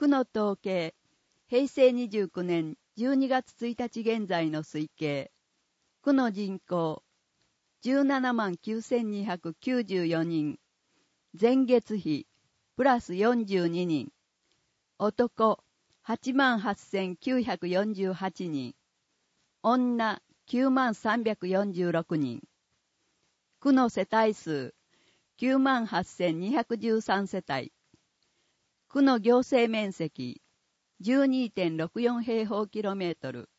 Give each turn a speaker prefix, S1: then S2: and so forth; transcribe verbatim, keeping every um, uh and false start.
S1: 区の統計、へいせいにじゅうきゅうねんじゅうにがつついたち現在の推計、区の人口、じゅうななまんきゅうせんにひゃくきゅうじゅうよにん、前月比、プラスよんじゅうににん、男、はちまんはっせんきゅうひゃくよんじゅうはちにん、女、きゅうまんさんびゃくよんじゅうろくにん、区の世帯数、きゅうまんはっせんにひゃくじゅうさんせたい、区の行政面積、じゅうにてんろくよん 平方キロメートル、